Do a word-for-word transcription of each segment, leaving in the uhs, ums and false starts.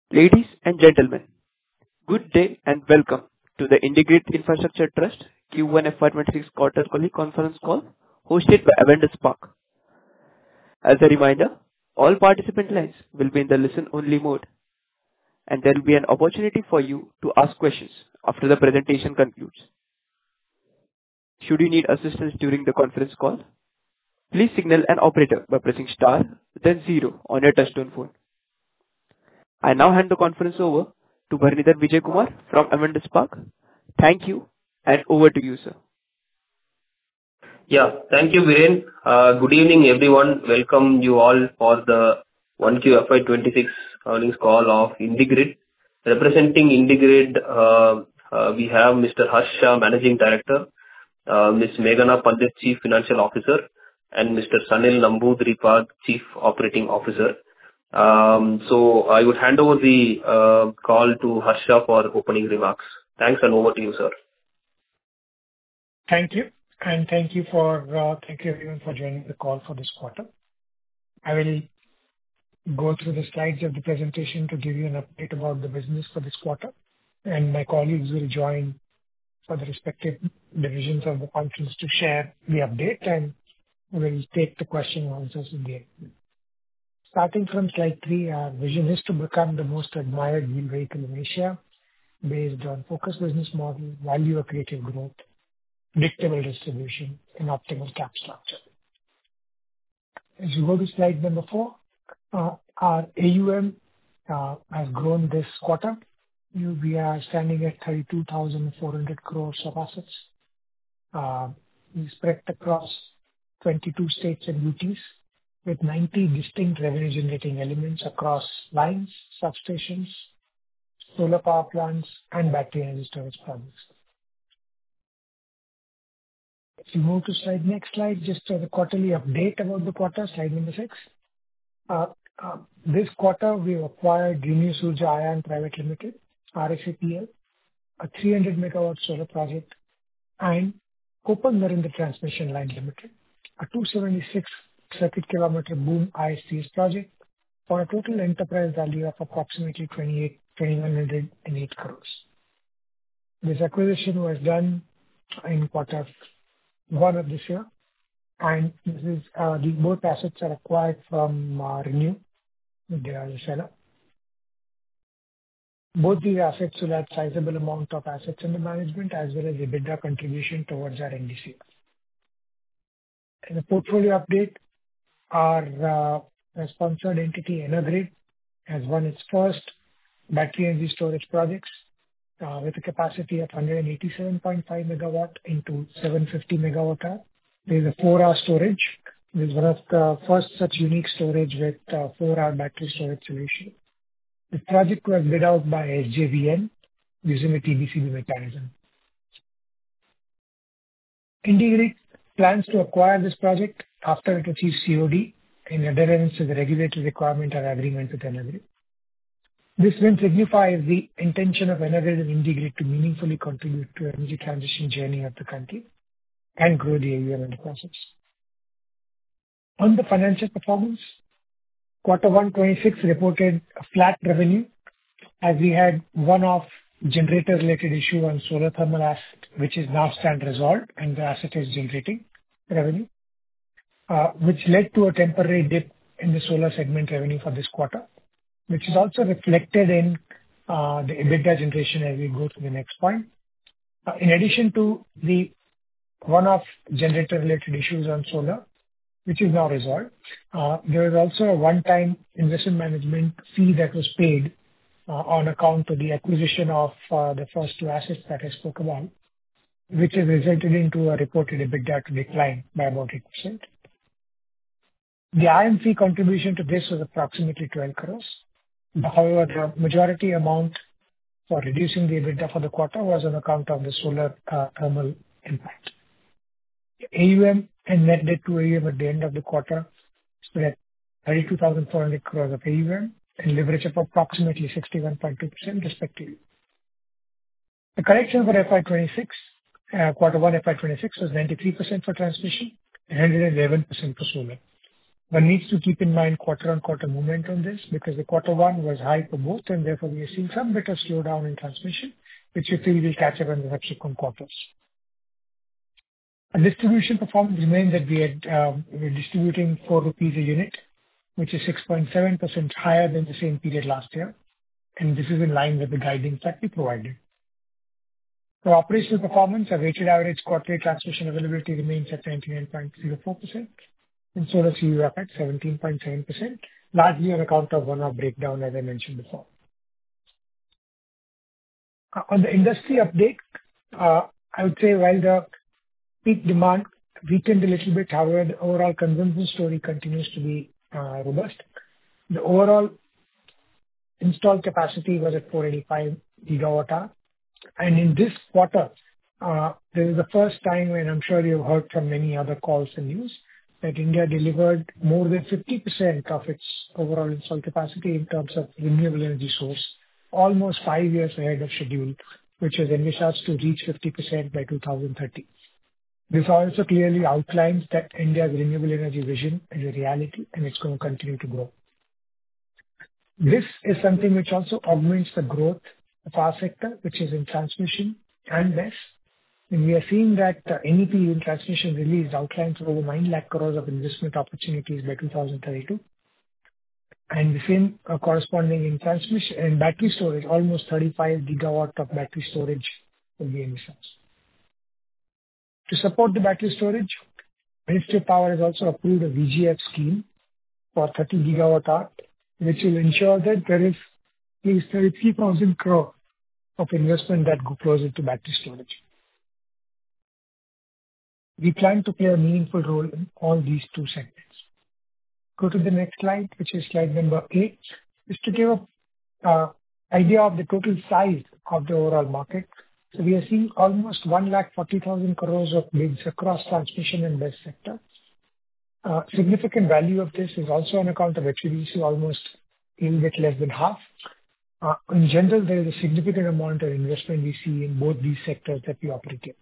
Ladies and gentlemen, good day and welcome to the IndiGrid Infrastructure Trust Q one F Y twenty-six quarterly conference call hosted by Avendus Spark. As a reminder, all participant lines will be in the listen-only mode, and there will be an opportunity for you to ask questions after the presentation concludes. Should you need assistance during the conference call, please signal an operator by pressing star, then zero on your touchtone phone. I now hand the conference over to Bharanidhar Vijayakumar from Avendus Spark. Thank you, and over to you, sir. Yeah, thank you, Viren. Uh, good evening, everyone. Welcome you all for the one Q F Y twenty-six earnings call of IndiGrid. Representing IndiGrid, uh, uh, we have Mister Harsh Shah, Managing Director, uh, Miz Meghana Pandit, Chief Financial Officer, and Mister Sanil Namboodiripad, Chief Operating Officer. Um, so I would hand over the uh, call to Harsha for opening remarks. Thanks, and over to you, sir. Thank you. And thank you for uh, thank you everyone for joining the call for this quarter. I will go through the slides of the presentation to give you an update about the business for this quarter, and my colleagues will join for the respective divisions of the conference to share the update, and we'll take the question and answers in the end. Starting from slide three, our vision is to become the most admired wheel vehicle in Asia, based on focused business model, value accretive growth, predictable distribution, and optimal cap structure. As you go to slide number four, uh, our A U M uh, has grown this quarter. You, we are standing at thirty-two thousand four hundred crores of assets. Uh, we spread across twenty-two states and U Ts with ninety distinct revenue-generating elements across lines, substations, solar power plants, and battery energy storage projects. If you move to slide next slide, just uh, the quarterly update about the quarter, slide number six. Uh, uh, this quarter, we acquired Renew Surja Ion Private Limited, R S A P L, a three hundred megawatt solar project, and Koppal Narendra Transmission Line Limited, a two hundred seventy-six circuit kilometer boom I S T S project for a total enterprise value of approximately twenty-eight thousand one hundred eight crores. This acquisition was done in quarter one of this year, and this is uh, the both assets are acquired from uh, Renew. They are the seller. Both these assets will add sizable amount of assets under management as well as EBITDA contribution towards our N D C. In the portfolio update, our uh, sponsored entity, EnerGrid, has won its first battery energy storage projects uh, with a capacity of one hundred eighty-seven point five megawatt into seven hundred fifty megawatt hour. There is a four-hour storage. This is one of the first such unique storage with uh, four-hour battery storage solution. The project was bid out by S J V N using a T B C B mechanism. IndiGrid plans to acquire this project after it achieves C O D in adherence to the regulatory requirement and agreement with EnerGrid. This win signifies the intention of EnerGrid and IndiGrid to meaningfully contribute to the energy transition journey of the country and grow the A U M in the process. On the financial performance, quarter one twenty-six reported a flat revenue as we had one-off generator-related issue on solar thermal asset, which is now stand resolved and the asset is generating revenue, uh, which led to a temporary dip in the solar segment revenue for this quarter, which is also reflected in uh, the EBITDA generation as we go to the next point. Uh, in addition to the one-off generator-related issues on solar, which is now resolved, uh, there is also a one-time investment management fee that was paid uh, on account of the acquisition of uh, the first two assets that I spoke about, which has resulted into a reported EBITDA to decline by about eight percent. The I M fee contribution to this was approximately twelve crores. However, the majority amount for reducing the EBITDA for the quarter was on account of the solar uh, thermal impact. A U M and net debt to A U M at the end of the quarter stood at thirty-two thousand four hundred crores of A U M and leverage of approximately sixty-one point two percent respectively. The correction for F Y twenty-six, uh, quarter one F Y twenty-six was ninety-three percent for transmission and one hundred eleven percent for solar. One needs to keep in mind quarter-on-quarter movement on this because the quarter one was high for both, and therefore we are seeing some bit of slowdown in transmission, which we feel will catch up in the subsequent quarters. Our distribution performance remains that we had, um, we're distributing four rupees a unit, which is six point seven percent higher than the same period last year, and this is in line with the guidance that we provided. For operational performance, our weighted average quarterly transmission availability remains at ninety-nine point zero four percent, and solar C U F at seventeen point seven percent, largely on account of one-off breakdown, as I mentioned before. Uh, On the industry update, uh, I would say while the peak demand weakened a little bit, however, the overall consumption story continues to be uh, robust. The overall installed capacity was at four hundred eighty-five gigawatt hour. And in this quarter, uh, this is the first time, and I'm sure you've heard from many other calls and news, that India delivered more than fifty percent of its overall installed capacity in terms of renewable energy source, almost five years ahead of schedule, which is envisaged to reach fifty percent by two thousand thirty. This also clearly outlines that India's renewable energy vision is a reality, and it's going to continue to grow. This is something which also augments the growth of our sector, which is in transmission and B E S. And we are seeing that uh, N E P in transmission release outlines over nine lakh crores of investment opportunities by two thousand thirty-two. And the same uh, corresponding in transmission and battery storage, almost thirty-five gigawatt of battery storage will be envisaged. To support the battery storage, Ministry of Power has also approved a V G F scheme for thirty gigawatt hour, which will ensure that there is at least thirty-three thousand crore of investment that goes into battery storage. We plan to play a meaningful role in all these two segments. Go to the next slide, which is slide number eight, is to give an uh, idea of the total size of the overall market. So we are seeing almost one lakh forty thousand crores of bids across transmission and B E S sector. Uh, significant value of this is also on account of H V D C, almost a little bit less than half. Uh, in general, there is a significant amount of investment we see in both these sectors that we operate in.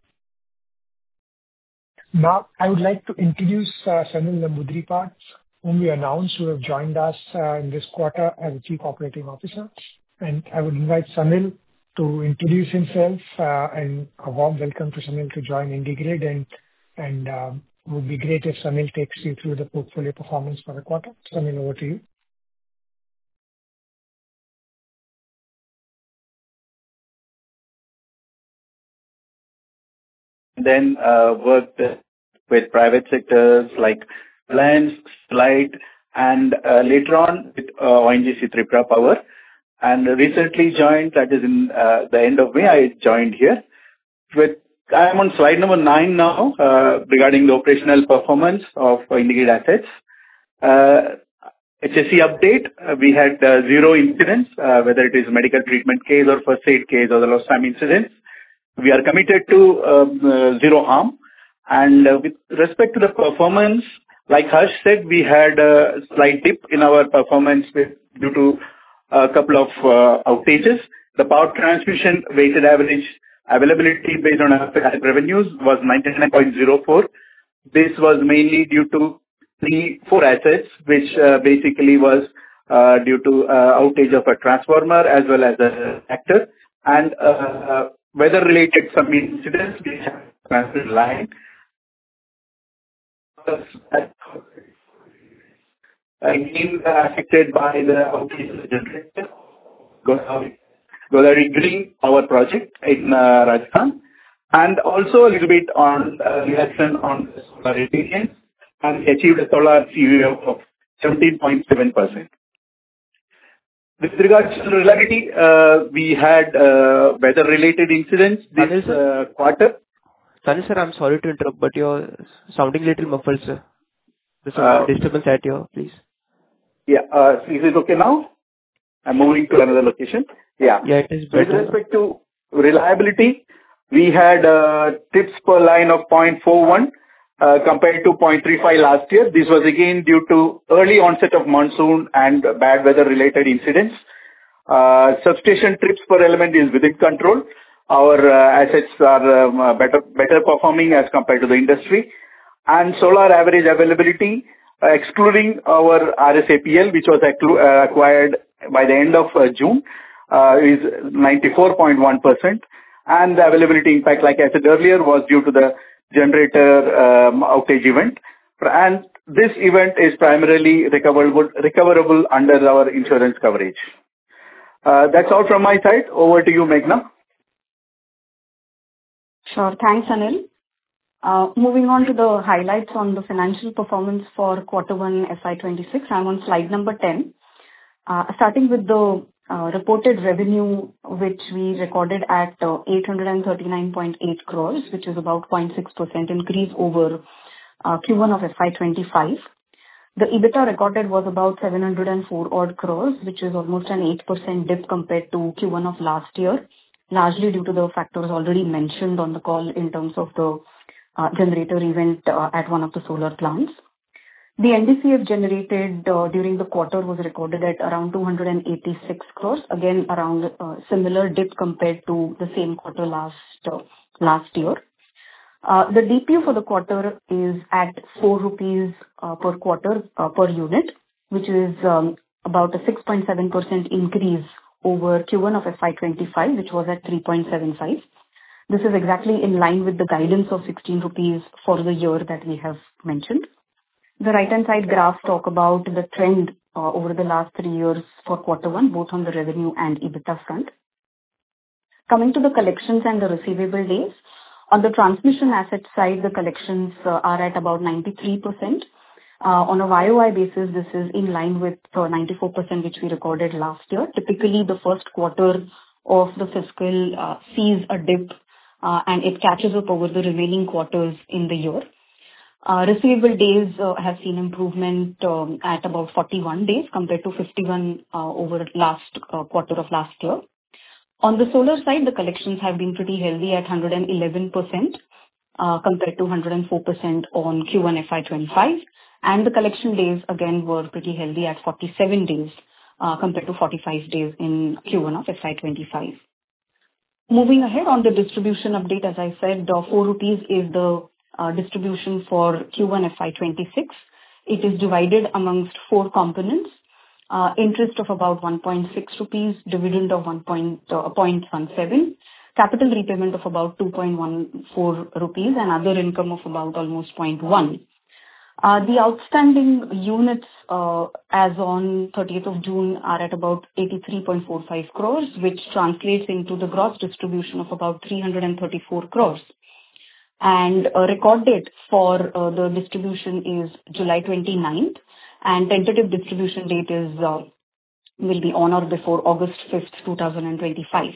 Now, I would like to introduce uh, Sanil Namboodiripad, whom we announced, who have joined us uh, in this quarter as a Chief Operating Officer. And I would invite Sanil to introduce himself, uh, and a warm welcome to Sanil to join IndiGrid. And, and um, it would be great if Sanil takes you through the portfolio performance for the quarter. Sanil, over to you. Then uh, worked with private sectors like Reliance, Light, and uh, later on with uh, O N G C Tripura Power. And recently joined, that is in uh, the end of May, I joined here. With I am on slide number nine now uh, regarding the operational performance of IndiGrid assets. Uh, H S C update, uh, we had uh, zero incidents, uh, whether it is medical treatment case or first aid case or the lost time incidents. We are committed to um, uh, zero harm. And uh, with respect to the performance, like Harsh said, we had a slight dip in our performance with, due to a couple of uh, outages. The power transmission weighted average availability based on our revenues was ninety-nine point zero four. This was mainly due to the four assets, which uh, basically was uh, due to uh, outage of a transformer as well as a reactor. And uh, weather-related some incidents, we have transmission line. Again, affected by the outage of the generator, Godavari Green Power Project in uh, Rajasthan, and also a little bit on uh, reaction on the solar resilience, and we achieved a solar C U F of seventeen point seven percent. With regards to reliability, uh, we had uh, weather-related incidents this Sanil, sir? uh, quarter. Sanil, sir, I'm sorry to interrupt, but you're sounding a little muffled, sir. There's some Uh, disturbance at your place. Yeah, uh, is it okay now? I'm moving to another location. Yeah. Yeah, it is With better. respect to reliability, we had uh, trips per line of zero point four one uh, compared to zero point three five last year. This was again due to early onset of monsoon and bad weather-related incidents. Uh, Substation trips per element is within control. Our uh, assets are um, better better performing as compared to the industry. And solar average availability uh, excluding our R S A P L, which was accru- uh, acquired by the end of uh, June, uh, is ninety-four point one percent. And the availability impact, like I said earlier, was due to the generator um, outage event. And this event is primarily recoverable, recoverable under our insurance coverage. Uh, that's all from my side. Over to you, Meghna. Sure. Thanks, Anil. Uh, moving on to the highlights on the financial performance for quarter one F Y twenty-six. I'm on slide number ten. Uh, starting with the uh, reported revenue, which we recorded at uh, eight hundred thirty-nine point eight crores, which is about zero point six percent increase over uh, Q one of F Y twenty-five. The EBITDA recorded was about seven hundred four odd crores, which is almost an eight percent dip compared to Q one of last year, largely due to the factors already mentioned on the call in terms of the uh, generator event uh, at one of the solar plants. The N D C F generated uh, during the quarter was recorded at around two hundred eighty-six crores, again around uh, similar dip compared to the same quarter last uh, last year. Uh, the D P U for the quarter is at four rupees uh, per quarter uh, per unit, which is um, about a six point seven percent increase over Q one of F Y twenty-five, which was at three point seven five. This is exactly in line with the guidance of sixteen rupees for the year that we have mentioned. The right-hand side graphs talk about the trend uh, over the last three years for quarter one, both on the revenue and EBITDA front. Coming to the collections and the receivable days, on the transmission asset side, the collections uh, are at about ninety-three percent. Uh, on a Y O Y basis, this is in line with uh, ninety-four percent which we recorded last year. Typically, the first quarter of the fiscal uh, sees a dip uh, and it catches up over the remaining quarters in the year. Uh, receivable days uh, have seen improvement um, at about forty-one days compared to fifty-one uh, over last uh, quarter of last year. On the solar side, the collections have been pretty healthy at one hundred eleven percent uh, compared to one hundred four percent on Q one F Y twenty-five. And the collection days again were pretty healthy at forty-seven days uh, compared to forty-five days in Q one of F Y twenty-five. Moving ahead on the distribution update, as I said, uh, four rupees is the uh, distribution for Q one F Y twenty-six. It is divided amongst four components. Uh, interest of about one point six rupees, dividend of one point one seven, capital repayment of about two point one four rupees, and other income of about almost zero point one. Uh, the outstanding units uh, as on thirtieth of June are at about eighty-three point four five crores, which translates into the gross distribution of about three hundred thirty-four crores. And a record date for uh, the distribution is July twenty-ninth. And tentative distribution date is uh, will be on or before August fifth, twenty twenty-five.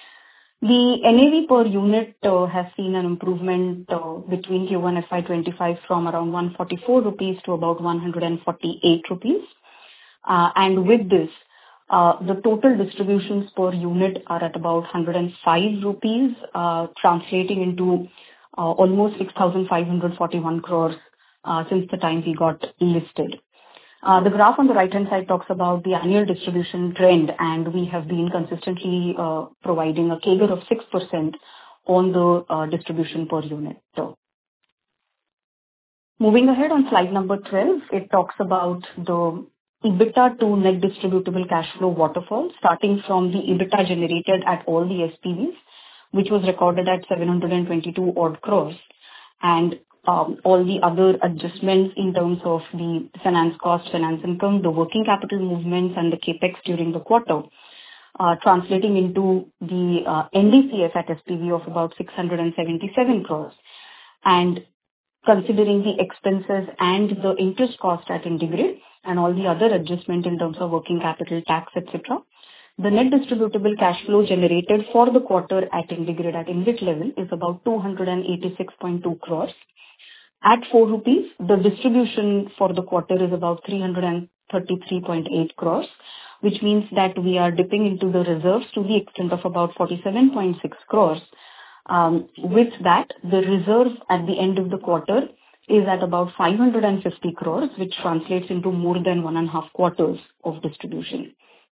The N A V per unit uh, has seen an improvement uh, between Q one F Y twenty-five from around one hundred forty-four rupees to about one hundred forty-eight rupees. Uh, and with this, uh, the total distributions per unit are at about one hundred five rupees, uh, translating into uh, almost six thousand five hundred forty-one crores uh, since the time we got listed. Uh, the graph on the right-hand side talks about the annual distribution trend, and we have been consistently uh, providing a C A G R of six percent on the uh, distribution per unit. So, moving ahead on slide number twelve, it talks about the EBITDA to net distributable cash flow waterfall, starting from the EBITDA generated at all the S P Vs, which was recorded at seven hundred twenty-two odd crores, and Um, all the other adjustments in terms of the finance cost, finance income, the working capital movements, and the capex during the quarter, uh, translating into the uh, N D C F at S P V of about six hundred seventy-seven crores. And considering the expenses and the interest cost at IndiGrid and all the other adjustment in terms of working capital, tax, et cetera, the net distributable cash flow generated for the quarter at IndiGrid at InvIT level is about two hundred eighty-six point two crores. At four rupees, the distribution for the quarter is about three hundred thirty-three point eight crores, which means that we are dipping into the reserves to the extent of about forty-seven point six crores. Um, with that, the reserve at the end of the quarter is at about five hundred fifty crores, which translates into more than one and a half quarters of distribution.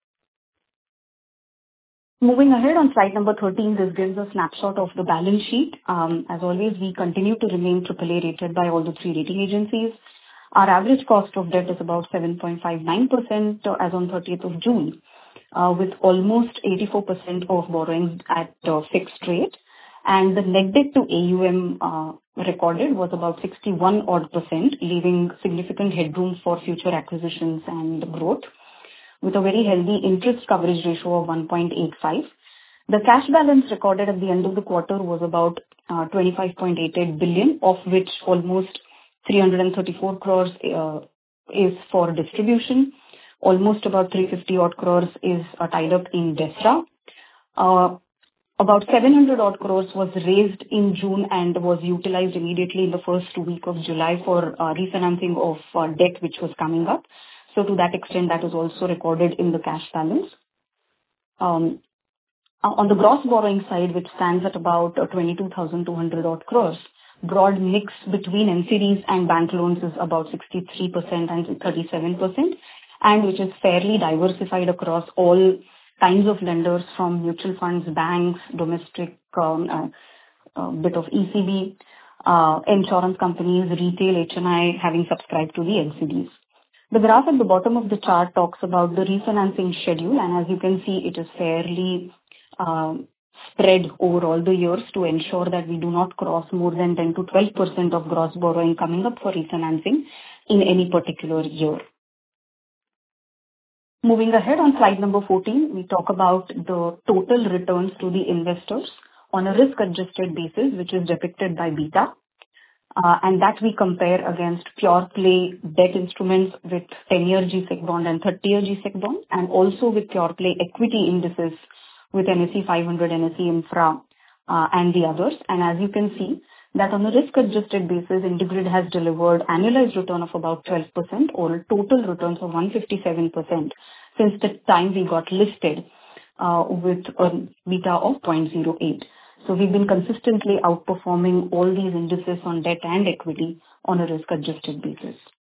Moving ahead on slide number thirteen, this gives a snapshot of the balance sheet. Um, as always, we continue to remain triple A rated by all the three rating agencies. Our average cost of debt is about seven point five nine percent as on thirtieth of June, uh, with almost eighty-four percent of borrowings at uh, fixed rate. And the net debt to A U M uh, recorded was about sixty-one odd percent, leaving significant headroom for future acquisitions and growth, with a very healthy interest coverage ratio of one point eight five. The cash balance recorded at the end of the quarter was about uh, twenty-five point eight eight billion, of which almost three hundred thirty-four crores uh, is for distribution. Almost about three hundred fifty odd crores is uh, tied up in DSRA. Uh, about seven hundred odd crores was raised in June and was utilized immediately in the first week of July for uh, refinancing of uh, debt which was coming up. So to that extent, that is also recorded in the cash balance. Um, on the gross borrowing side, which stands at about uh, twenty-two thousand two hundred odd crores, broad mix between N C Ds and bank loans is about sixty-three percent and thirty-seven percent, and which is fairly diversified across all kinds of lenders from mutual funds, banks, domestic, um, uh, uh, bit of E C B, uh, insurance companies, retail, H N I having subscribed to the N C Ds. The graph at the bottom of the chart talks about the refinancing schedule, and as you can see, it is fairly uh, spread over all the years to ensure that we do not cross more than ten to twelve percent of gross borrowing coming up for refinancing in any particular year. Moving ahead on slide number fourteen, we talk about the total returns to the investors on a risk-adjusted basis, which is depicted by beta, uh, and that we compare against pure play debt instruments with ten-year G SEC bond and thirty-year G SEC bond, and also with pure play equity indices with N S E five hundred, N S E Infra, uh, and the others. And as you can see, that on a risk-adjusted basis, IndiGrid has delivered annualized return of about twelve percent or total returns of one hundred fifty-seven percent since the time we got listed, uh, with a beta of zero point zero eight. So we've been consistently outperforming all these indices on debt and equity on a risk-adjusted basis.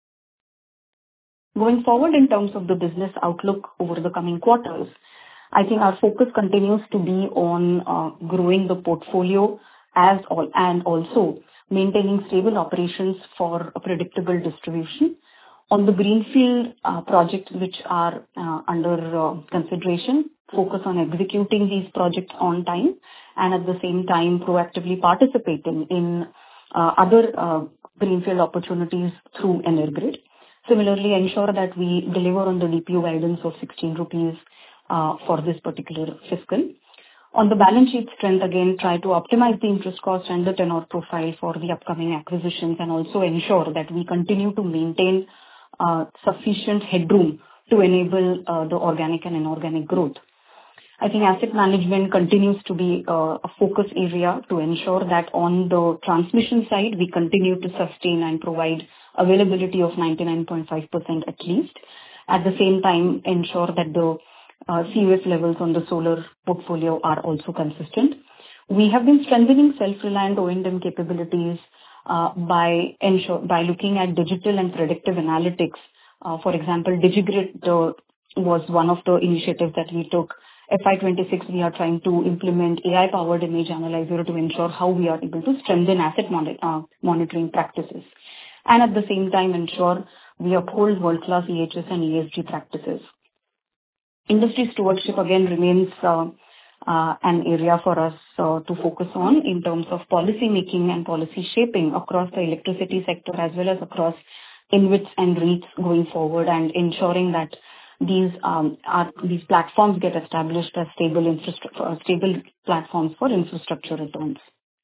Going forward in terms of the business outlook over the coming quarters, I think our focus continues to be on uh, growing the portfolio as all, and also maintaining stable operations for a predictable distribution. On the greenfield uh, projects which are uh, under uh, consideration, focus on executing these projects on time and at the same time proactively participating in uh, other uh, greenfield opportunities through EnerGrid. Similarly, ensure that we deliver on the D P U guidance of sixteen rupees uh, for this particular fiscal. On the balance sheet strength, again, try to optimize the interest cost and the tenor profile for the upcoming acquisitions, and also ensure that we continue to maintain uh, sufficient headroom to enable uh, the organic and inorganic growth. I think asset management continues to be uh, a focus area to ensure that on the transmission side, we continue to sustain and provide availability of ninety-nine point five percent at least. At the same time, ensure that the uh, C U S levels on the solar portfolio are also consistent. We have been strengthening self-reliant O and M capabilities uh, by ensure by looking at digital and predictive analytics. Uh, for example, DigiGrid uh, was one of the initiatives that we took. F Y twenty-six, we are trying to implement A I-powered image analyzer to ensure how we are able to strengthen asset mon- uh, monitoring practices. And at the same time, ensure we uphold world-class E H S and E S G practices. Industry stewardship, again, remains uh, uh, an area for us uh, to focus on in terms of policy making and policy shaping across the electricity sector as well as across I N V I Ts and REITs going forward, and ensuring that these um, are, these platforms get established as stable infrastructure, uh, stable platforms for infrastructure returns.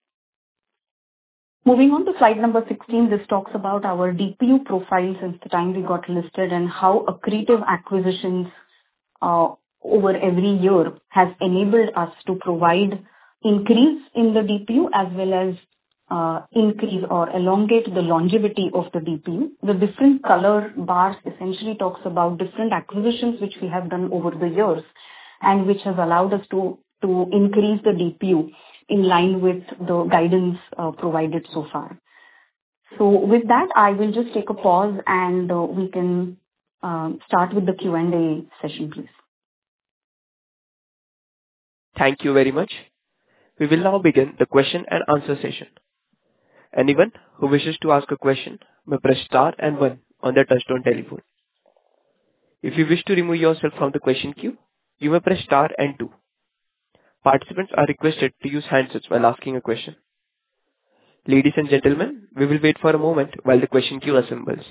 Moving on to slide number sixteen, this talks about our D P U profile since the time we got listed and how accretive acquisitions uh, over every year has enabled us to provide increase in the D P U as well as uh, increase or elongate the longevity of the D P U. The different color bars essentially talks about different acquisitions which we have done over the years and which has allowed us to, to increase the D P U in line with the guidance uh, provided so far. So with that, I will just take a pause and uh, we can uh, start with the Q and A session, please. Thank you very much. We will now begin the question and answer session. Anyone who wishes to ask a question may press star and one on their touchtone telephone. If you wish to remove yourself from the question queue, you may press star and two. Participants are requested to use handsets while asking a question. Ladies and gentlemen, we will wait for a moment while the question queue assembles.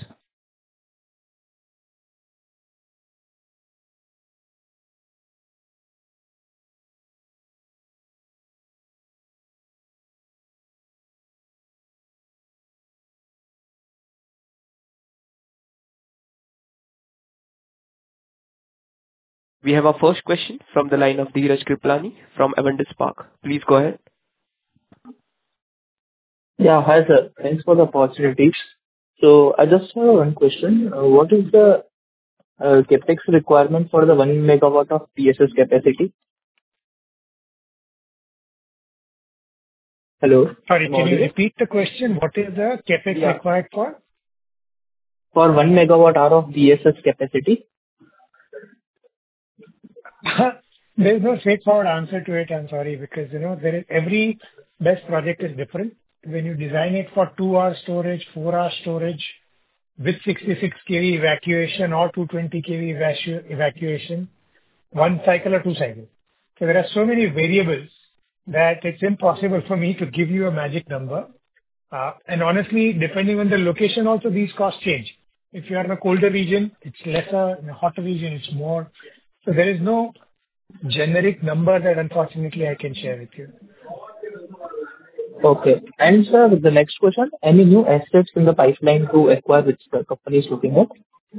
We have our first question from the line of Dheeraj Kriplani from Avendus Spark. Please go ahead. Yeah. Hi, sir. Thanks for the opportunity. So I just have one question. Uh, What is the uh, CapEx requirement for the one megawatt of P S S capacity? Hello? Sorry, Am I can you audible? repeat the question? What is the CapEx Yeah. required for? For one megawatt hour of P S S capacity? There's no straightforward answer to it, I'm sorry, because, you know, there is every BESS project is different. When you design it for two-hour storage, four-hour storage with sixty-six kV evacuation or two hundred twenty kV evacu- evacuation, one cycle or two cycles. So there are so many variables that it's impossible for me to give you a magic number. Uh, And honestly, depending on the location also, these costs change. If you are in a colder region, it's lesser. In a hotter region, it's more. So there is no generic number that unfortunately I can share with you. Okay. And sir, the next question, any new assets in the pipeline to acquire which the company is looking at?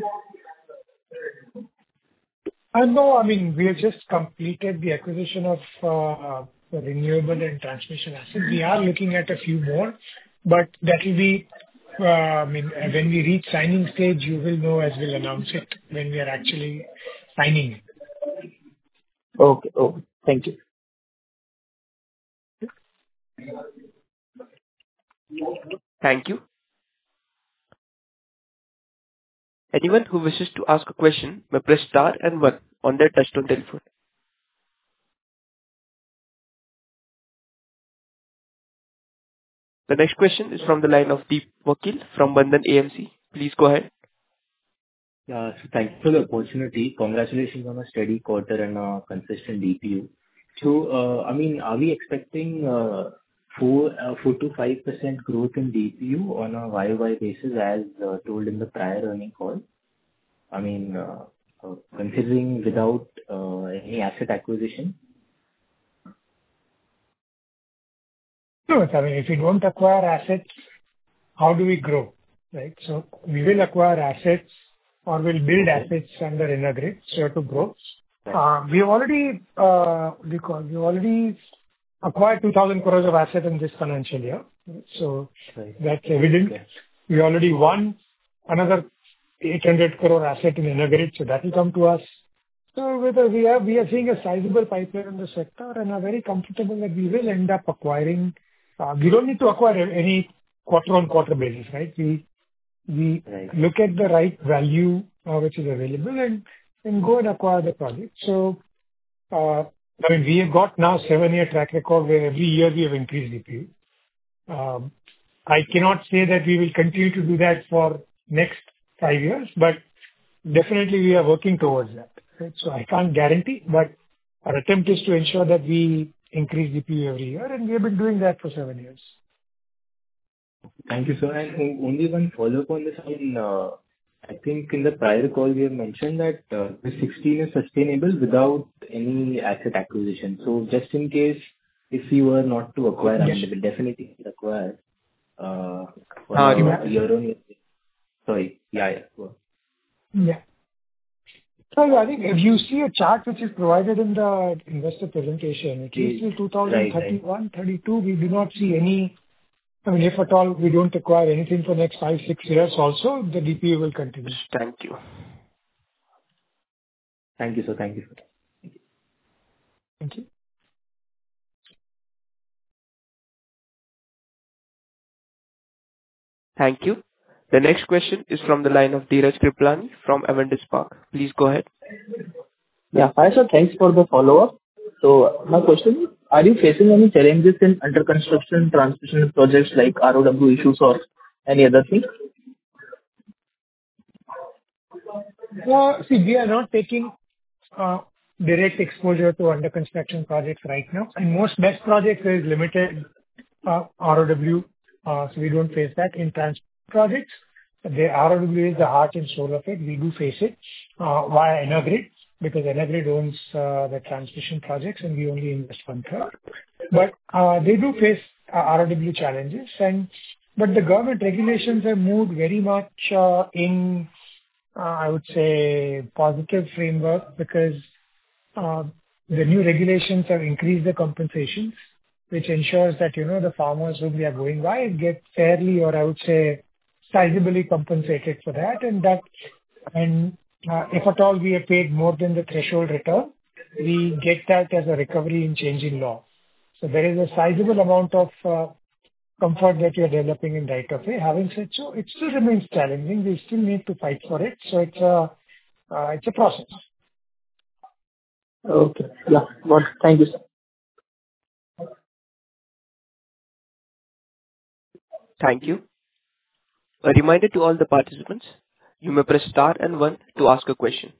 Uh, No, I mean, we have just completed the acquisition of uh, the renewable and transmission assets. We are looking at a few more, but that will be, uh, I mean, uh, when we reach signing stage, you will know as we'll announce it when we are actually signing it. Okay. Okay. Thank you. Thank you. Anyone who wishes to ask a question may press star and one on their touchtone telephone. The next question is from the line of Deep Vakil from Bandhan A M C. Please go ahead. Yeah. So thank you for the opportunity. Congratulations on a steady quarter and a consistent D P U. So, uh, I mean, are we expecting uh, four uh, four to five percent growth in D P U on a Y O Y basis as uh, told in the prior earnings call? I mean, uh, uh, considering without uh, any asset acquisition? No, I mean, if we don't acquire assets, how do we grow, right? So we will acquire assets or we'll build assets under InnoGrid so to grow. Uh, We already, uh, we call, we already acquired two thousand crores of asset in this financial year. So Right. that's evident. Okay. We already won another eight hundred crore asset in InnoGrid, so that will come to us. So with a- we are, we are seeing a sizable pipeline in the sector and are very comfortable that we will end up acquiring. uh, We don't need to acquire any quarter-on-quarter basis, right? We we Right. look at the right value uh, which is available and and go and acquire the project. So, uh, I mean, we have got now seven-year track record where every year we have increased D P U. Um, I cannot say that we will continue to do that for next five years, but definitely we are working towards that. Right? So I can't guarantee, but our attempt is to ensure that we increase D P U every year, and we have been doing that for seven years. Thank you, sir. And o- only one follow-up on this. I mean, uh, I think in the prior call, we have mentioned that uh, the sixteen is sustainable without any asset acquisition. So just in case, if you were not to acquire, I mean, Yes. they will definitely acquire uh, on Ah, a Rima. year-on-year. Sorry. Yeah, yeah. Go on. Yeah. So I think if you see a chart which is provided in the investor presentation, at least till Right, right. twenty thirty-one, thirty-two, we do not see any. I mean, if at all we don't acquire anything for next five, six years also, the D P U will continue. Thank you. Thank you, sir. Thank you, sir. Thank you. Thank you. The next question is from the line of Dheeraj Kriplani from Avendus Spark. Please go ahead. Yeah. Hi, sir. Thanks for the follow-up. So my question is, are you facing any challenges in under construction transmission projects like R O W issues or any other thing? Well, see, we are not taking uh, direct exposure to under construction projects right now. And most BESS projects is limited uh, R O W, uh, so we don't face that. In transport projects, the R O W is the heart and soul of it. We do face it uh, via Energrid, because Energrid owns uh, the transmission projects, and we only invest one third. But uh, they do face uh, R O W challenges, and but the government regulations have moved very much uh, in, uh, I would say, positive framework, because uh, the new regulations have increased the compensations, which ensures that, you know, the farmers whom we are going by get fairly, or I would say, sizably compensated for that. And that, and uh, if at all we have paid more than the threshold return, we get that as a recovery in change in law. So there is a sizable amount of uh, comfort that you are developing in right of way. Having said so, it still remains challenging. We still need to fight for it. So it's a, uh, it's a process. Okay. Yeah. Got it. Thank you, sir. Thank you. A reminder to all the participants, you may press star and one to ask a question.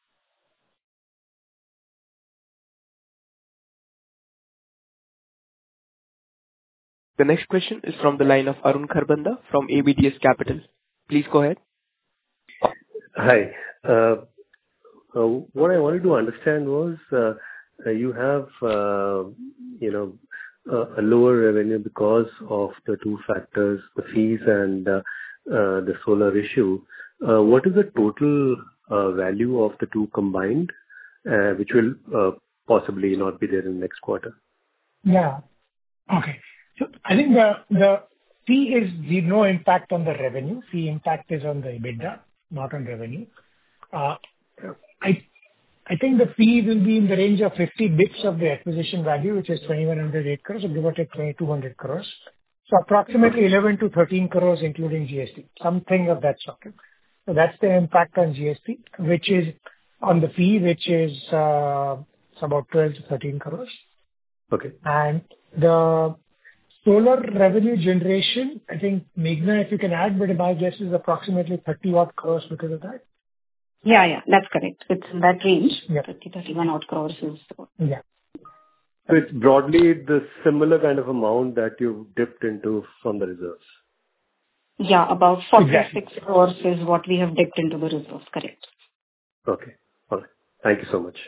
The next question is from the line of Arun Kharbanda from A B D S Capital. Please go ahead. Hi. Uh, uh, What I wanted to understand was, uh, uh, you have, uh, you know, uh, a lower revenue because of the two factors, the fees and uh, uh, the solar issue. Uh, What is the total uh, value of the two combined, uh, which will uh, possibly not be there in next quarter? Yeah. Okay. So I think the the fee is the no impact on the revenue. Fee impact is on the EBITDA, not on revenue. Uh, I I think the fee will be in the range of fifty bits of the acquisition value, which is twenty-one oh eight crores, or give or take twenty-two hundred crores. So approximately eleven to thirteen crores, including G S T, something of that sort. So that's the impact on G S T, which is on the fee, which is uh, it's about twelve to thirteen crores. Okay. And the solar revenue generation, I think, Meghna, if you can add, but my guess is approximately thirty odd crores because of that. Yeah, yeah, that's correct. It's in that range. Yeah. thirty, thirty-one odd crores is. Yeah. So it's broadly the similar kind of amount that you dipped into from the reserves. Yeah, about forty-six Exactly. crores is what we have dipped into the reserves. Correct. Okay. All right. Thank you so much.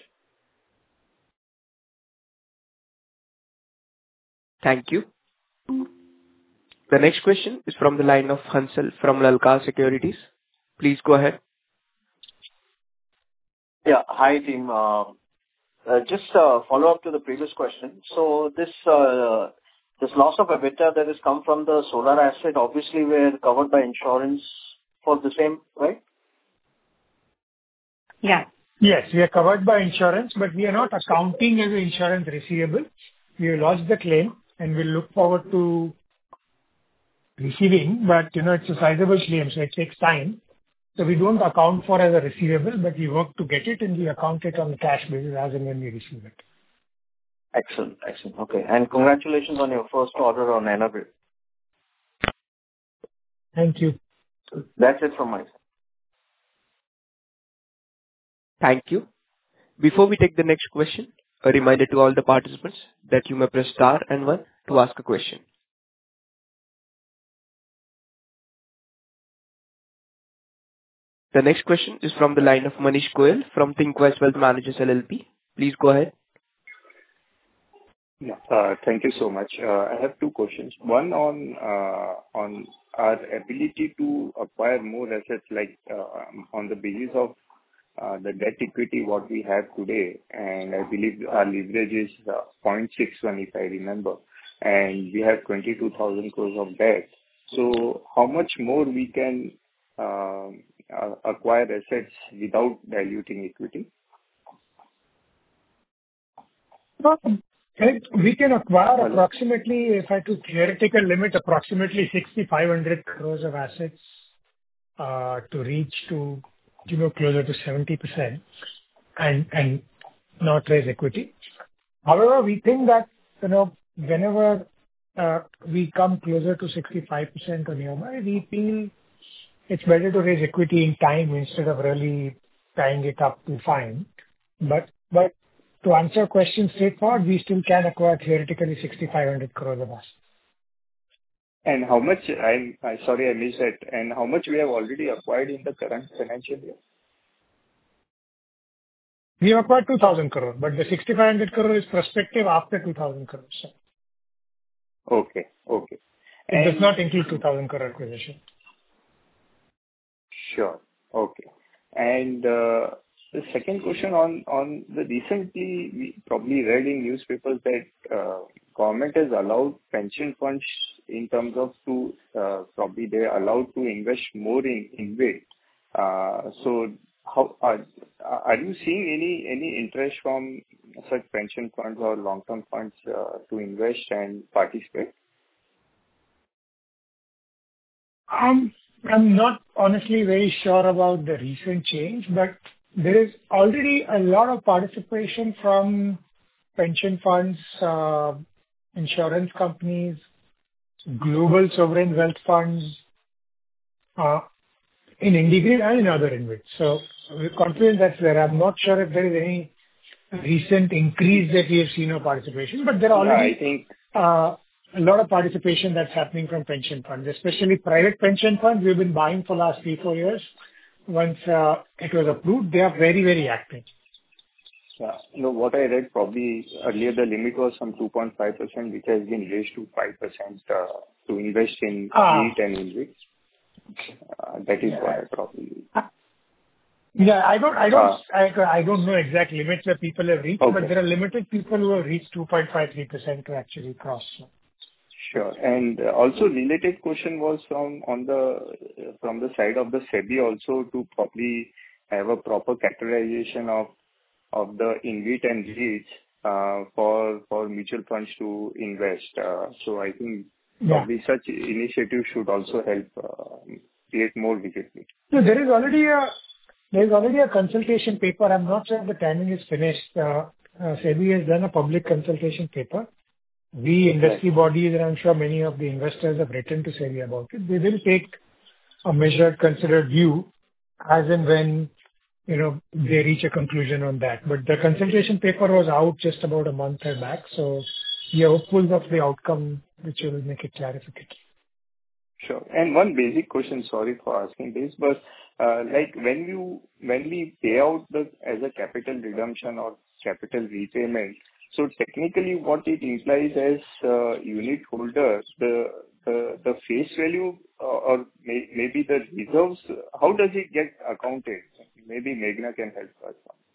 Thank you. The next question is from the line of Hansal from Lalkar Securities. Please go ahead. Yeah. Hi, team. Uh, uh, Just uh follow up to the previous question. So this uh, this loss of EBITDA that has come from the solar asset, obviously we're covered by insurance for the same, right? Yeah. Yes, we are covered by insurance, but we are not accounting as an insurance receivable. We have lodged the claim, and we'll look forward to receiving, but, you know, it's a sizable claim, so it takes time. So we don't account for as a receivable, but we work to get it, and we account it on the cash basis as and when we receive it. Excellent. Excellent. Okay. And congratulations on your first order on Energrid. Thank you. That's it from my side. Thank you. Before we take the next question, a reminder to all the participants that you may press star and one to ask a question. The next question is from the line of Manish Goyal from Thinqwise Wealth Managers L L P. Please go ahead. Yeah. uh, Thank you so much. Uh, I have two questions. One on uh, on our ability to acquire more assets, like uh, on the basis of uh, the debt equity what we have today, and I believe our leverage is uh, zero point six one, if I remember, and we have twenty-two thousand crores of debt. So how much more we can um, uh, acquire assets without diluting equity? Right. We can acquire approximately, if I had to theoretical limit, approximately sixty-five hundred crores of assets uh, to reach to, you know, closer to seventy percent and and not raise equity. However, we think that, you know, whenever uh, we come closer to sixty-five percent or nearby, we feel it's better to raise equity in time instead of really tying it up to fine. But but to answer your question straightforward, we still can acquire theoretically sixty-five hundred crores of assets. And how much, I'm I- sorry, I missed that. And how much we have already acquired in the current financial year? We have acquired two thousand crores, but the sixty-five hundred crores is prospective after two thousand crores. So Okay. Okay. it does And not include two thousand crore acquisition. sure. Okay. And uh, the second question on on the recently, we probably read in newspapers that uh, government has allowed pension funds in terms of to uh, probably they are allowed to invest more in InvIT. Uh, So how are are you seeing any any interest from such pension funds or long-term funds uh, to invest and participate? I'm I'm not honestly very sure about the recent change, but there is already a lot of participation from pension funds, uh, insurance companies, global sovereign wealth funds, uh, in IndiGrid and in other InvITs. So we're confident that's there. I'm not sure if there is any recent increase that we have seen of participation, but there are Yeah, I already think uh, a lot of participation that's happening from pension funds, especially private pension funds. We've been buying for last three, four years. Once uh, it was approved, they are very, very active. Yeah. No, what I read probably earlier, the limit was some two point five percent, which has been raised to five percent uh, to invest in Ah. REIT and InvIT. Uh, That is why probably. Yeah, I don't, I don't, Ah. I, I don't know exact limits that people have reached, but Okay. there are limited people who have reached two point five three percent to actually cross. Sure. And uh, also related question was from on the from the side of the SEBI also to probably have a proper categorization of of the InvIT and REITs uh, for for mutual funds to invest. Uh, So I think Yeah. probably such initiatives should also help uh, create more visibility. So there is already a, there is already a consultation paper. I'm not sure if the timing is finished. Uh, uh, SEBI has done a public consultation paper. We industry bodies, and I'm sure many of the investors have written to SEBI about it. They will take a measured, considered view as and when, you know, they reach a conclusion on that. But the consultation paper was out just about a month back, so we are hopeful of the outcome, which will make it clarificatory. Sure. And one basic question, sorry for asking this, but uh, like when you when we pay out the as a capital redemption or capital repayment, so technically what it implies as uh, unit holders, the the the face value uh, or may, maybe the reserves, how does it get accounted? Maybe Meghna can help us.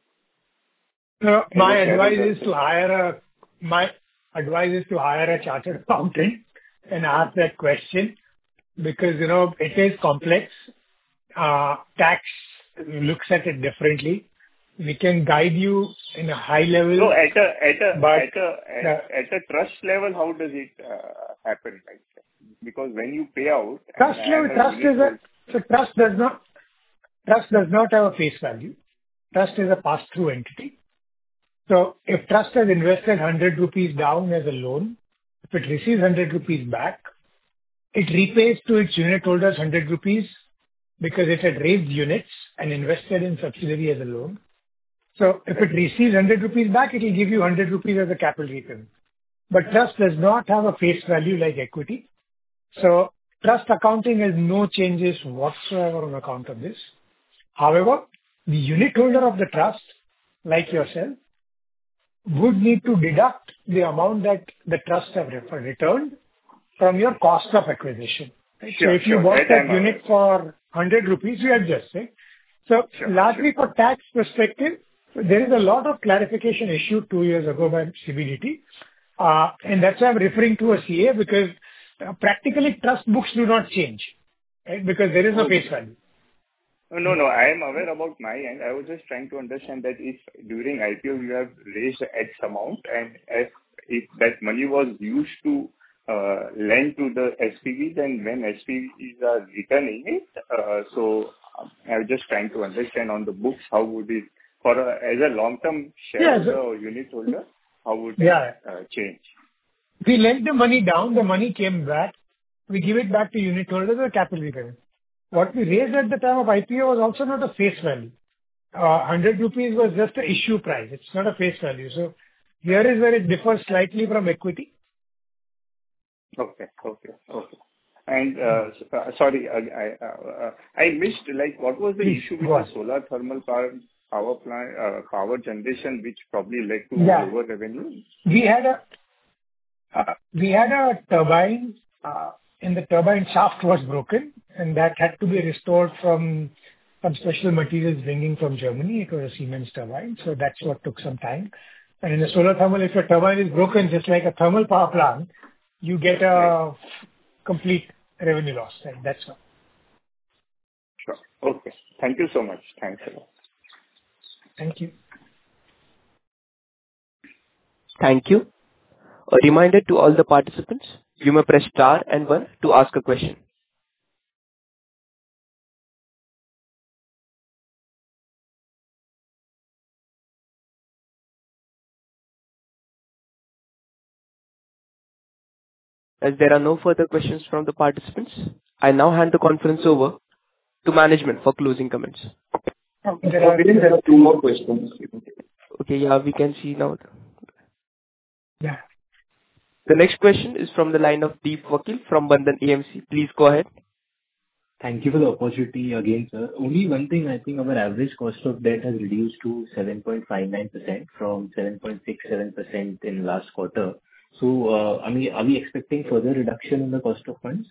Uh, As a My advice shareholder. is to hire a my advice is to hire a chartered accountant and ask that question because, you know, it is complex. Uh, Tax looks at it differently. We can guide you in a high level. So at a at a But at a at, at a trust level, how does it uh, happen? Like because when you pay out, Trust and level, I'm a trust unit is a, so trust does not, trust does not have a face value. Trust is a pass-through entity. So if trust has invested one hundred rupees down as a loan, if it receives one hundred rupees back, it repays to its unit holders one hundred rupees because it had raised units and invested in subsidiary as a loan. So if it receives one hundred rupees back, it will give you one hundred rupees as a capital repayment. But trust does not have a face value like equity. So trust accounting has no changes whatsoever on account of this. However, the unit holder of the trust, like yourself, would need to deduct the amount that the trust have re- returned from your cost of acquisition. Right? Sure, So if you sure. bought That that I'm unit aware. for one hundred rupees, you adjust it. So Sure, largely for tax perspective, there is a lot of clarification issued two years ago by C B D T. Uh, and that's why I'm referring to a C A because uh, practically trust books do not change, right? Because there is no Okay. face value. No, no, no. I am aware about my end. I was just trying to understand that if during I P O you have raised X amount and if if that money was used to uh, lend to the S P Vs and when S P Vs are returning it, uh, so um, I was just trying to understand on the books, how would it, for a, as a long-term Yeah, shareholder so- or unit holder, how would Yeah. it uh, change? We lent the money down, the money came back. We give it back to unit holders as a capital repayment. What we raised at the time of I P O was also not a face value. uh, one hundred rupees was just the issue price. It's not a face value. So here is where it differs slightly from equity. Okay. Okay. Okay. And uh, s- uh, sorry, I I uh, uh, I missed, like, what was the Please, issue with go the on. solar thermal power power plant, uh, power generation, which probably led to Yeah. lower revenue? We had a uh, we had a turbine, uh, and the turbine shaft was broken, and that had to be restored from some special materials bringing from Germany. It was a Siemens turbine, so that's what took some time. And in the solar thermal, if your turbine is broken, just like a thermal power plant, you get a complete revenue loss. Right? That's all. Sure. Okay. Thank you so much. Thanks a lot. Thank you. Thank you. A reminder to all the participants, you may press star and one to ask a question. As there are no further questions from the participants, I now hand the conference over to management for closing comments. There are, There are two more questions. Okay, yeah, we can see now. yeah. The next question is from the line of Deep Vakil from Bandhan A M C. Please go ahead. Thank you for the opportunity again, sir. Only one thing, I think our average cost of debt has reduced to seven point five nine percent from seven point six seven percent in last quarter. So, uh, I mean, are we expecting further reduction in the cost of funds?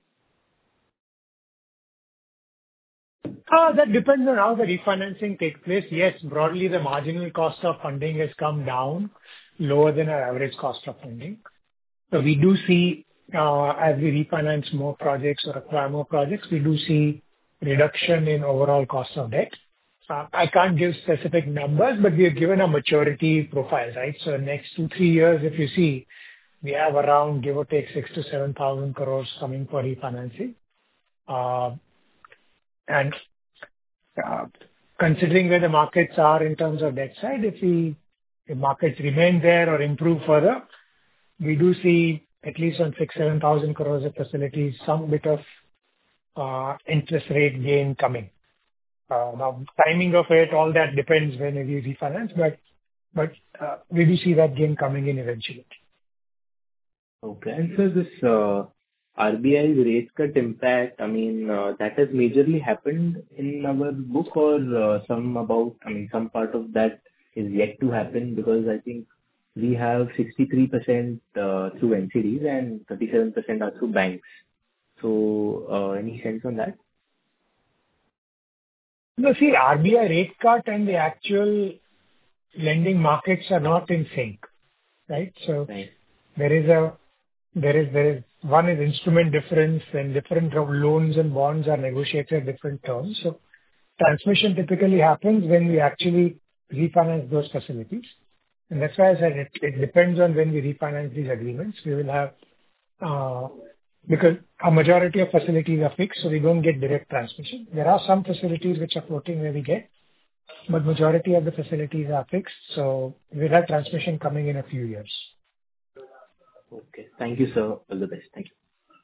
Uh, That depends on how the refinancing takes place. Yes, broadly, the marginal cost of funding has come down lower than our average cost of funding. So we do see, uh, as we refinance more projects or acquire more projects, we do see reduction in overall cost of debt. Uh, I can't give specific numbers, but we have given a maturity profile, right? So next two, three years, if you see, we have around, give or take, six to seven thousand crores coming for refinancing. Uh, And uh, considering where the markets are in terms of debt side, if we if markets remain there or improve further, we do see at least on six, seven thousand crores of facilities, some bit of uh, interest rate gain coming. Uh, Now, timing of it, all that depends when we refinance, but but uh, we do see that gain coming in eventually. Okay. And so this uh, R B I's rate cut impact, I mean, uh, that has majorly happened in our book, or uh, some about, I mean, some part of that is yet to happen, because I think we have sixty-three percent uh, through N C Ds and thirty-seven percent are through banks. So, uh, any sense on that? No, see, R B I rate cut and the actual lending markets are not in sync, right? So Right. there is a There is there is one is instrument difference, and different of loans and bonds are negotiated at different terms. So transmission typically happens when we actually refinance those facilities. And that's why I said it it depends on when we refinance these agreements. We will have, uh because a majority of facilities are fixed, so we don't get direct transmission. There are some facilities which are floating where we get, but majority of the facilities are fixed, so we'll have transmission coming in a few years. Okay. Thank you, sir. All the best. Thank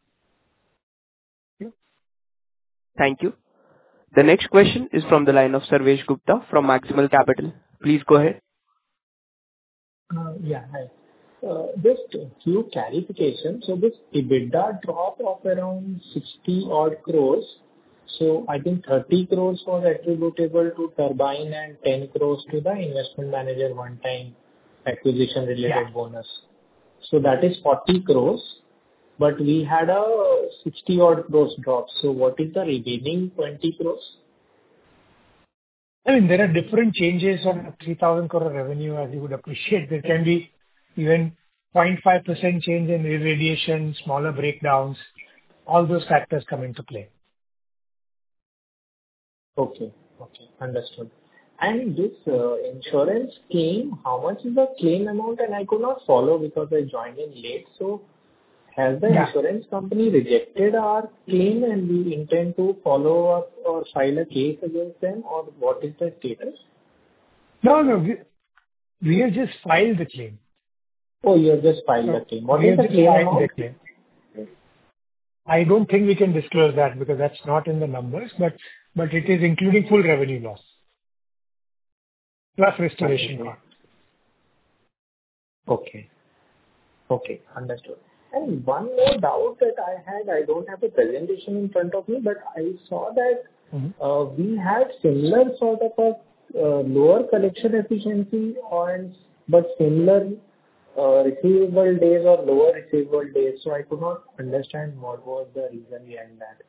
you. Thank you. The next question is from the line of Sarvesh Gupta from Maximal Capital. Please go ahead. Uh, Yeah, hi. Uh, Just a few clarifications. So this EBITDA drop of around sixty odd crores, so I think thirty crores was attributable to turbine and ten crores to the investment manager one-time acquisition-related Yeah. bonus. So that is forty crores, but we had a sixty odd crores drop. So what is the remaining twenty crores? I mean, there are different changes on three thousand crore revenue, as you would appreciate. There can be even zero point five percent change in irradiation, smaller breakdowns. All those factors come into play. Okay. Okay, understood. And this uh, insurance claim, how much is the claim amount? And I could not follow because I joined in late. So has the Yeah. insurance company rejected our claim and we intend to follow up or file a case against them, or what is the status? No, no, we we have just filed the claim. Oh, you have just filed the So claim. What we is have the just claim filed the amount? claim. I don't think we can disclose that because that's not in the numbers, but but it is including full revenue loss. plus restoration Okay. cost. Okay. Okay, understood. And one more doubt that I had, I don't have the presentation in front of me, but I saw that Mhm. uh, we had similar sort of a uh, lower collection efficiency on, but similar uh, receivable days or lower receivable days. So I could not understand what was the reason behind that.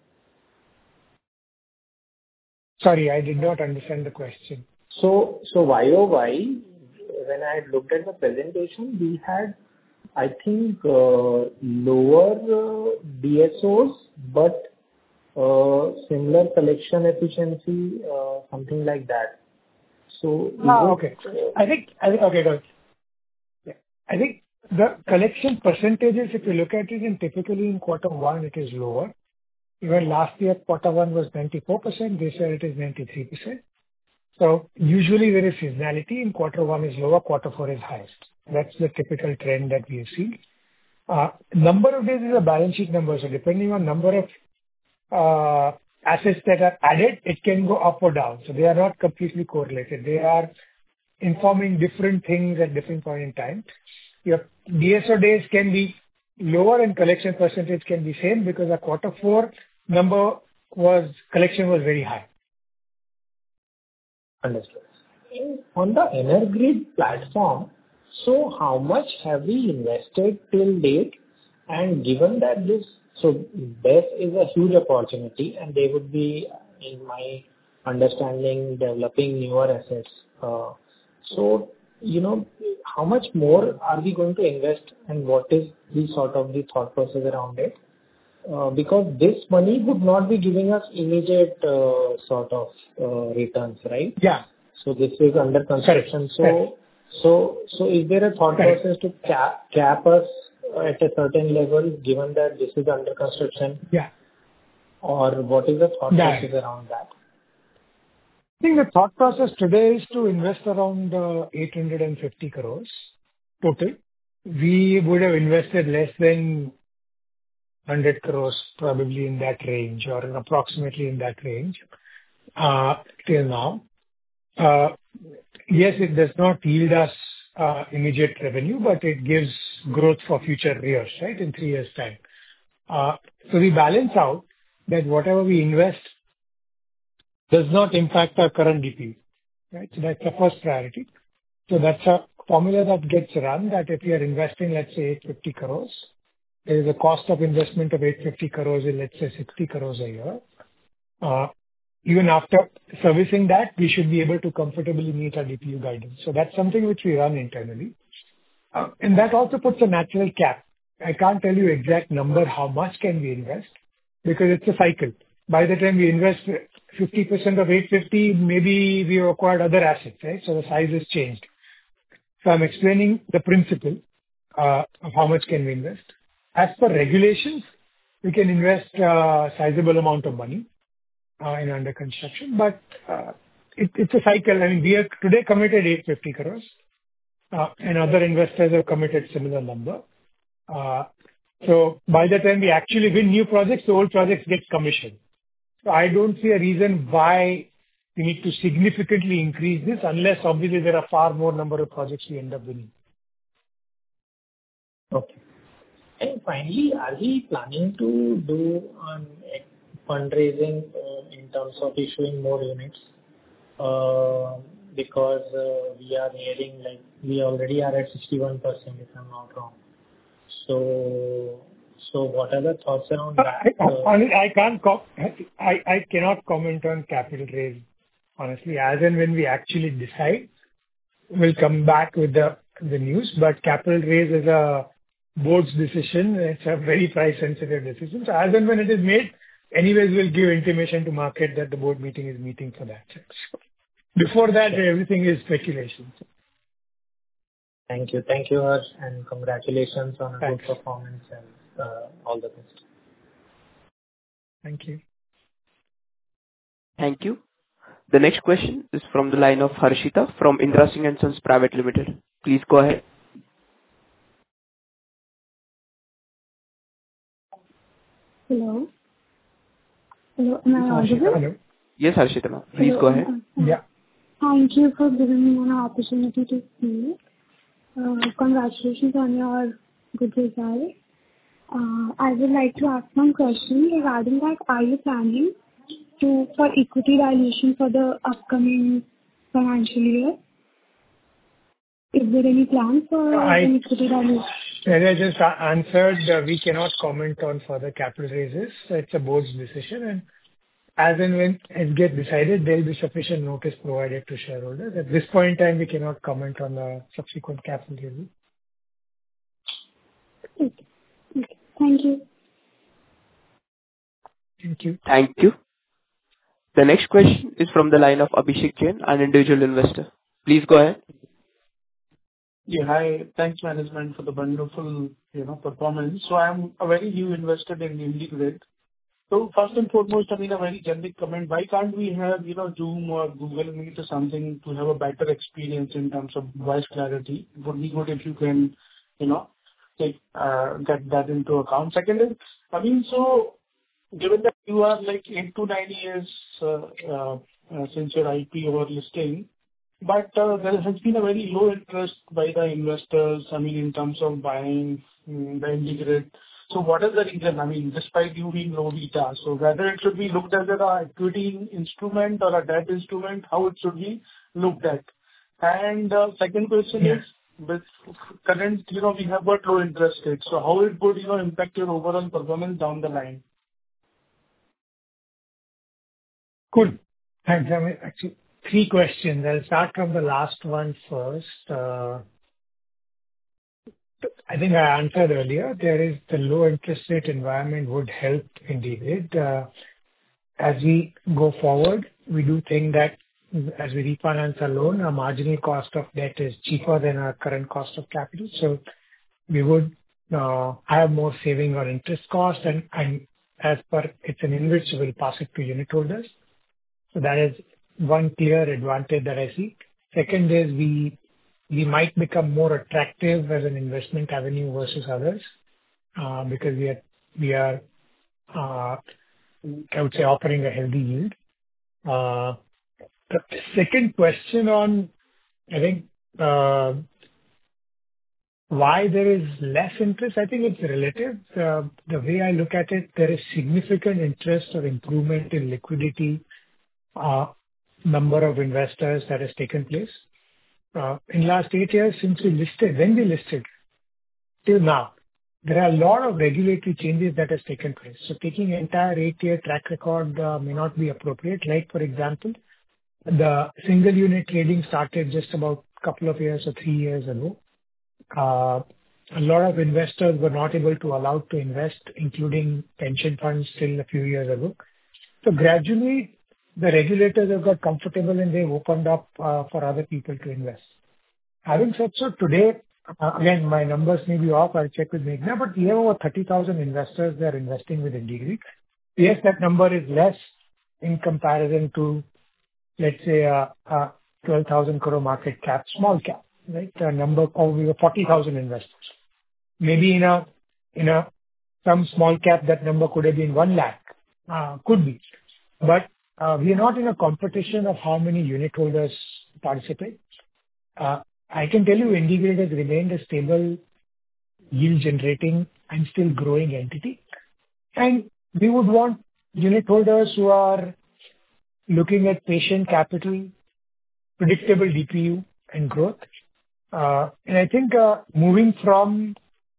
Sorry, I did not understand the question. So so Y O Y, when I looked at the presentation, we had, I think, uh, lower uh, D S Os, but uh, similar collection efficiency, uh, something like that. So is Ah, it, okay. I think, I think, okay, got it. Yeah. I think the collection percentages, if you look at it, and typically in quarter one, it is lower. Even last year, quarter one was ninety-four percent. This year it is ninety-three percent. So usually there is seasonality. In quarter one is lower, quarter four is highest. That's the typical trend that we have seen. Uh, Number of days is a balance sheet number. So depending on number of uh, assets that are added, it can go up or down. So they are not completely correlated. They are informing different things at different point in time. Your D S O days can be lower and collection percentage can be same because our quarter four number was, collection was very high. understood. And on the EnerGrid platform, so how much have we invested till date? And given that this, so B E S is a huge opportunity, and they would be, in my understanding, developing newer assets. Uh, So, you know, how much more are we going to invest, and what is the sort of the thought process around it? Uh, Because this money would not be giving us immediate uh, sort of uh, returns, right? Yeah. So this is under construction. Correct. So, Correct. so, so is there a thought Correct. process to cap cap us at a certain level, given that this is under construction? Yeah. Or what is the thought Yeah. process around that? I think the thought process today is to invest around uh, eight hundred fifty crores total. We would have invested less than one hundred crores, probably in that range or approximately in that range uh, till now. Uh, Yes, it does not yield us uh, immediate revenue, but it gives growth for future years, right, in three years' time. Uh, So we balance out that whatever we invest does not impact our current D P U, right? So that's the first priority. So that's a formula that gets run, that if we are investing, let's say, eight hundred fifty crores, there is a cost of investment of eight hundred fifty crores in, let's say, sixty crores a year. Uh, Even after servicing that, we should be able to comfortably meet our D P U guidance. So that's something which we run internally. Uh, And that also puts a natural cap. I can't tell you exact number, how much can we invest, because it's a cycle. By the time we invest fifty percent of eight hundred fifty, maybe we have acquired other assets, right? So the size has changed. So I'm explaining the principle uh, of how much can we invest. As per regulations, we can invest a sizable amount of money uh, in under construction, but uh, it, it's a cycle. I mean, we are today committed eight hundred fifty crores, uh, and other investors have committed similar number. Uh, so by the time we actually win new projects, the old projects get commissioned. So I don't see a reason why we need to significantly increase this, unless obviously there are far more number of projects we end up winning. Okay. And finally, are we planning to do um, fundraising uh, in terms of issuing more units? Uh, Because uh, we are nearing, like, we already are at sixty-one percent, if I'm not wrong. So, so what are the thoughts around that? I Uh, honestly, I can't com- I I cannot comment on capital raise, honestly. As and when we actually decide, we'll come back with the the news. But capital raise is a board's decision. It's a very price-sensitive decision. So as and when it is made, anyways, we'll give intimation to market that the board meeting is meeting for that. So before that, everything is speculation. Thank you. Thank you, Harsh, and congratulations on a Thanks. good performance, and uh, all the best. Thank you. Thank you. The next question is from the line of Harshita from Indra Singh and Sons Private Limited. Please go ahead. Hello. Hello, am I audible? Hello. Yes, Harshita ma'am. Please Hello, go ahead. uh, Yeah. Thank you for giving me an opportunity to speak. Uh, Congratulations on your good result. Uh, I would like to ask some questions regarding that. Are you planning to for equity dilution for the upcoming financial year? Is there any plan for I, an equity dilution? as I just a- answered, uh, we cannot comment on further capital raises. It's a board's decision, and as and when it gets decided, there will be sufficient notice provided to shareholders. At this point in time, we cannot comment on the subsequent capital raises. Okay. Okay. Thank you. Thank you. Thank you. The next question is from the line of Abhishek Jain, an individual investor. Please go ahead. Yeah, hi. Thanks, management, for the wonderful, you know, performance. So I'm a very new investor in IndiGrid. So first and foremost, I mean, a very generic comment. Why can't we have, you know, Zoom or Google Meet or something to have a better experience in terms of voice clarity? It would be good if you can, you know, take, uh, get that into account. Second is, I mean, so given that you are like eight to nine years uh, uh, uh, since your I P O or listing, but uh, there has been a very low interest by the investors, I mean, in terms of buying mm, the IndiGrid. So what is the reason? I mean, despite you being low beta, so whether it should be looked at as an equity instrument or a debt instrument, how it should be looked at? And uh, second question Yeah. is, with current, you know, we have got low interest rates, so how it would, you know, impact your overall performance down the line? Cool. Thanks. I mean, actually, three questions. I'll start from the last one first. Uh, I think I answered earlier. There is the low interest rate environment would help IndiGrid. Uh, As we go forward, we do think that as we refinance our loan, our marginal cost of debt is cheaper than our current cost of capital. So we would uh, have more saving on interest cost, and and as per it's an InvIT, so we'll pass it to unit holders. So that is one clear advantage that I see. Second is we we might become more attractive as an investment avenue versus others, uh, because we are, we are uh, I would say, offering a healthy yield. Uh, The second question on, I think, uh, why there is less interest, I think it's relative. Uh, The way I look at it, there is significant interest or improvement in liquidity, uh, number of investors that has taken place. Uh, In last eight years since we listed, when we listed till now, there are a lot of regulatory changes that has taken place. So taking entire eight-year track record uh, may not be appropriate. Like, for example, the single unit trading started just about a couple of years or three years ago. Uh, A lot of investors were not able to allow to invest, including pension funds, till a few years ago. So gradually, the regulators have got comfortable, and they've opened up uh, for other people to invest. Having said so, today, uh, again, my numbers may be off. I'll check with Meghna, but we have over thirty thousand investors that are investing with IndiGrid. Yes, that number is less in comparison to, let's say, a a twelve thousand crore market cap, small cap, right? A number of we have forty thousand investors. Maybe in a in a some small cap, that number could have been one lakh, uh, could be. But uh, we are not in a competition of how many unit holders participate. Uh, I can tell you IndiGrid has remained a stable, yield-generating and still growing entity. And we would want unit holders who are looking at patient capital, predictable D P U, and growth. Uh, And I think uh, moving from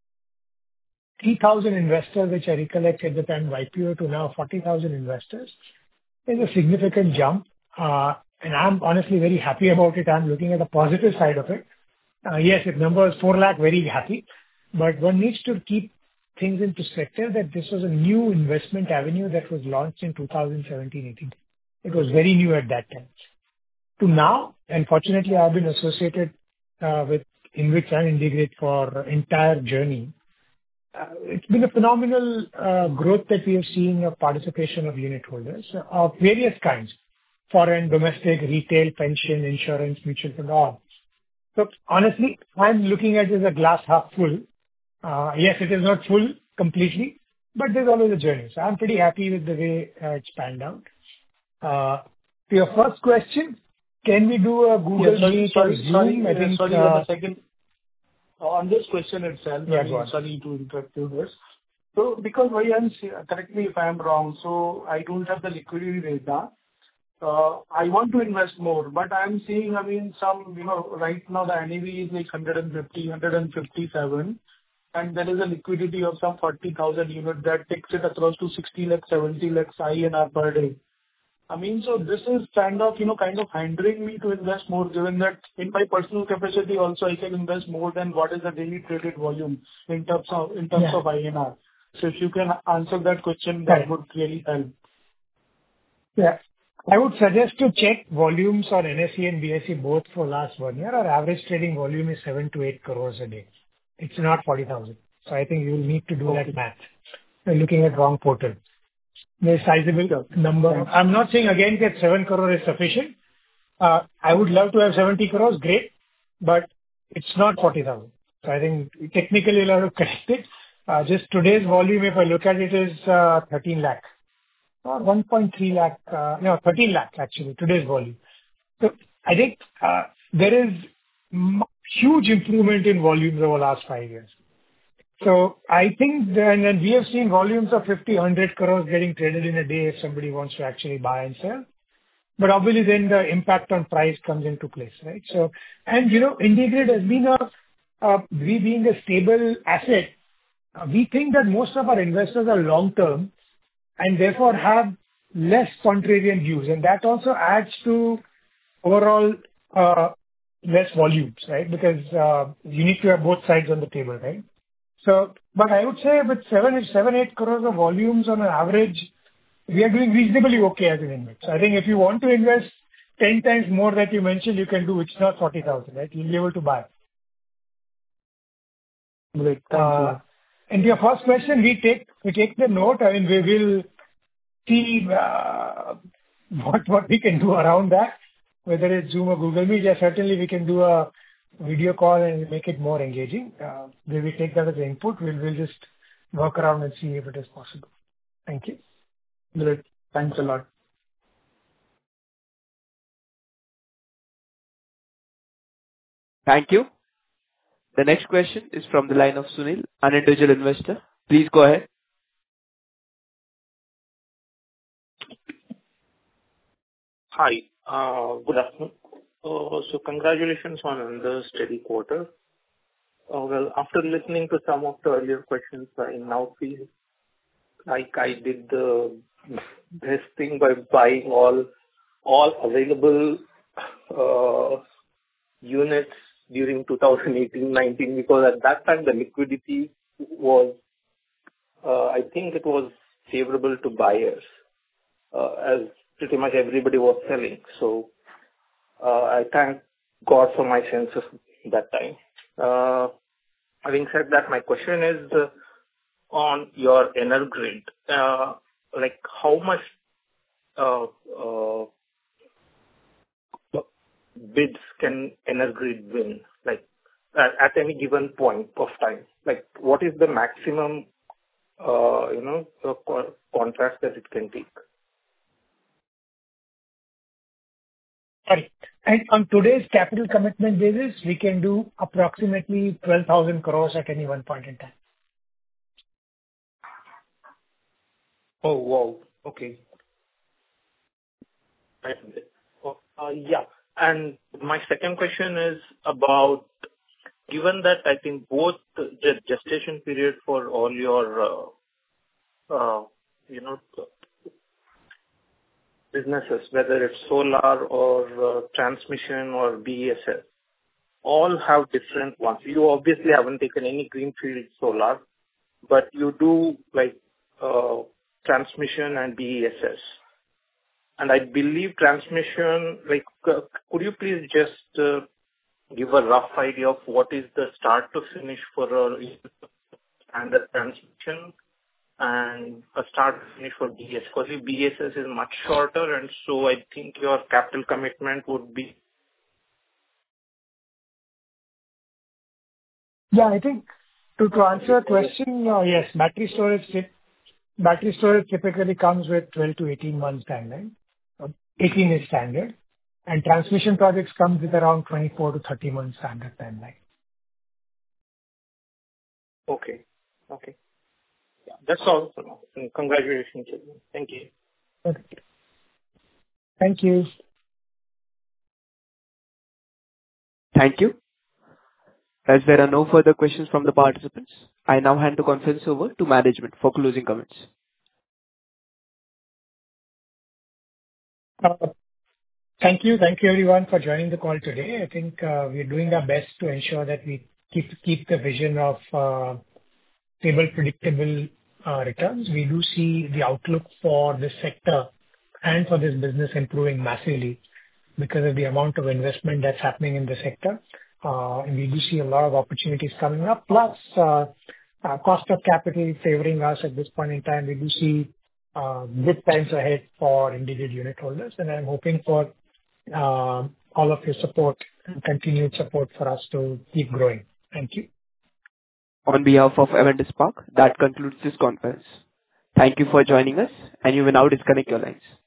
three thousand investors, which I recollect at the time of I P O, to now forty thousand investors is a significant jump. Uh, And I'm honestly very happy about it. I'm looking at the positive side of it. Uh, Yes, if number is four lakh, very happy. But one needs to keep things in perspective that this was a new investment avenue that was launched in two thousand seventeen eighteen. It was very new at that time. To now, unfortunately, I've been associated uh, with InvIT and IndiGrid for entire journey. Uh, It's been a phenomenal uh, growth that we have seen of participation of unit holders uh, of various kinds: foreign, domestic, retail, pension, insurance, mutual fund, all. So honestly, I'm looking at it as a glass half full. Uh, Yes, it is not full completely, but there's always a journey. So I'm pretty happy with the way uh, it's panned out. Uh, To your first question, can we do a Google Yeah, sorry, Meet or sorry, sorry, Zoom? I uh, think, sorry, uh, one second. On this question itself, Yeah, I go mean, on. sorry to interrupt you first. So because why I'm say- correct me if I'm wrong, so I don't have the liquidity data. Uh, I want to invest more, but I'm seeing, I mean, some, you know, right now the N A V is like one hundred fifty, one hundred fifty-seven, and there is a liquidity of some forty thousand units that takes it across to sixty lakhs, seventy lakhs I N R per day. I mean, so this is kind of, you know, kind of hindering me to invest more, given that in my personal capacity also, I can invest more than what is the daily traded volume in terms of, in terms Yeah. of I N R. So if you can answer that question, Right. that would really help. Yeah. I would suggest to check volumes on N S E and B S E both for last one year. Our average trading volume is seven to eight crores a day. It's not forty thousand. So I think you will need to do Okay. that math. You're looking at wrong portal. There's sizable Sure. number. Thanks. I'm not saying again that seven crore is sufficient. Uh, I would love to have seventy crores, great, but it's not forty thousand. So I think technically you'll have to correct it. Uh, Just today's volume, if I look at it, is uh, thirteen lakh or one point three lakh, uh, no, thirteen lakh actually, today's volume. So I think uh, there is m- huge improvement in volumes over the last five years. So I think then, and we have seen volumes of fifty, one hundred crores getting traded in a day if somebody wants to actually buy and sell. But obviously then the impact on price comes into place, right? So, and you know, IndiGrid has been a, uh, we being a stable asset, uh, we think that most of our investors are long-term and therefore have less contrarian views. And that also adds to overall uh, less volumes, right? Because uh, you need to have both sides on the table, right? So, but I would say with seven, seven, eight crores of volumes on an average, we are doing reasonably okay as an investor. I think if you want to invest ten times more that you mentioned, you can do. It's not forty thousand, right? You'll be able to buy. Great. Thank Uh, you. And your first question, we take we take the note. I mean, we will see uh, what what we can do around that, whether it's Zoom or Google Meet. Yeah, certainly we can do a video call and make it more engaging. Uh, We will take that as input. We'll we'll just work around and see if it is possible. Thank you. Great. Thanks a lot. Thank you. The next question is from the line of Sunil, an individual investor. Please go ahead. Hi. Uh Good afternoon. Uh, So congratulations on the steady quarter. Uh Well, after listening to some of the earlier questions, I now feel like I did the best thing by buying all all available uh units during two thousand eighteen nineteen, because at that time the liquidity was, uh I think it was favorable to buyers, uh as pretty much everybody was selling. So uh I thank God for my senses that time. Uh Having said that, my question is uh, on your EnerGrid. Uh, Like, how much uh uh bids can EnerGrid win, like, at at any given point of time? Like, what is the maximum, uh you know, uh, co- contract that it can take? Sorry. And on today's capital commitment basis, we can do approximately twelve thousand crores at any one point in time. Oh, wow. Okay. I see it. Oh, uh, Yeah. And my second question is about, given that I think both the gestation period for all your, uh uh you know, businesses, whether it's solar or uh transmission or B E S S, all have different ones. You obviously haven't taken any greenfield solar, but you do like uh transmission and B E S S. And I believe transmission, like, uh, could you please just uh, give a rough idea of what is the start to finish for a standard transmission and a start to finish for B E S S? Because B E S S is much shorter, and so I think your capital commitment would be. Yeah, I think to to answer your question, uh, yes, battery storage tip- battery storage typically comes with twelve to eighteen months timeline. Uh, eighteen is standard. And transmission projects come with around twenty-four to thirty months standard timeline. Okay. Okay. Yeah, that's all for now. And congratulations. Thank you. Okay. Thank you. Thank you. As there are no further questions from the participants, I now hand the conference over to management for closing comments. Uh, Thank you. Thank you, everyone, for joining the call today. I think uh, we're doing our best to ensure that we keep keep the vision of uh, stable, predictable uh, returns. We do see the outlook for this sector and for this business improving massively because of the amount of investment that's happening in the sector. Uh, And we do see a lot of opportunities coming up. Plus, uh, uh, cost of capital favoring us at this point in time. We do see uh, good times ahead for IndiGrid unit holders, and I'm hoping for uh, all of your support and continued support for us to keep growing. Thank you. On behalf of Avendus Spark, that concludes this conference. Thank you for joining us, and you may now disconnect your lines.